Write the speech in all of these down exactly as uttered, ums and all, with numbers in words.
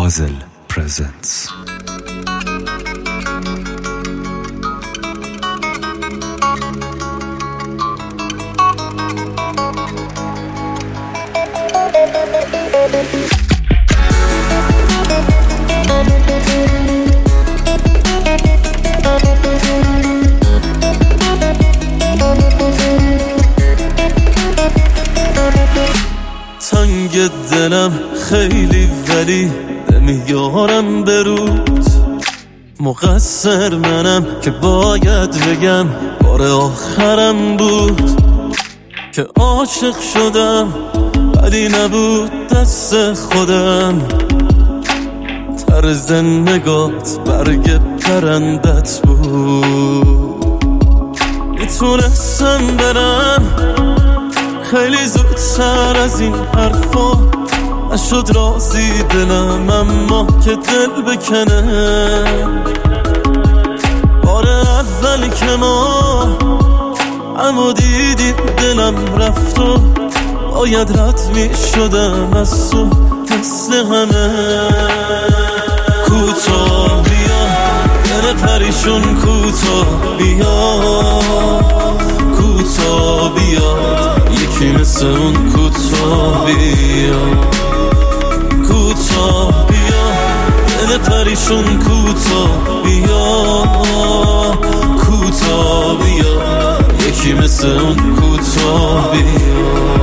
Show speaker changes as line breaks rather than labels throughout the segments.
Hazel presents.
تنگ دلم خیلی ولی نمیارم برود، مقصر منم که باید بگم بار آخرم بود که عاشق شدم ولی نبود دست خودم. طرز نگات برگ پرندت بود، میتونستم برم خیلی زودتر از این حرفا، نشد راضی دلم اما که دل بکنه. بار اولی که ما اما دیدیم دلم رفت و باید رد می شدم از تو مثل همه. کوتاه بیا دل پریشون، کوتاه بیا کوتاه بیا یکی مثل اون کوتاه بیا. کوتاه بیا دل پریشون، کوتاه بیا کوتاه بیا یکی مثل اون کوتاه بیا.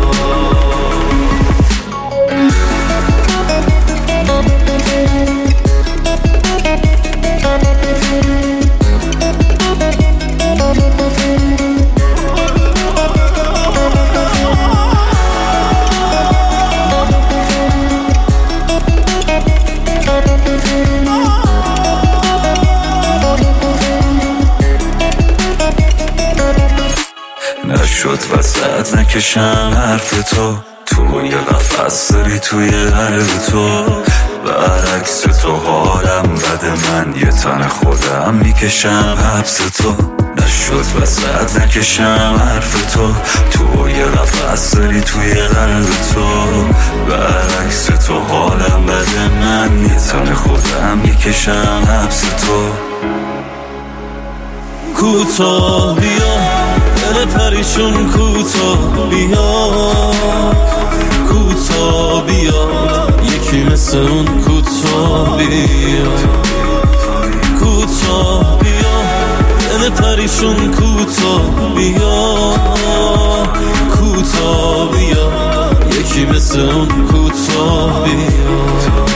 نشد وسط نکشم حرف تو، توی قفص داری توی قلب تو. برعکس تو حالم بده، من یه تن خودم میکشم حبس تو. نشد وسط نکشم حرف تو، توی قفص داری توی قلب تو. برعکس تو حالم بده، من یه تن خودم میکشم حبس تو.
کوتاه بیا دل پریشون، کوتاه بیا کوتاه بیا یکی مثل اون کوتاه بیا. کوتاه بیا دل پریشون، کوتاه بیا کوتاه بیا یکی مثل اون کوتاه بیا.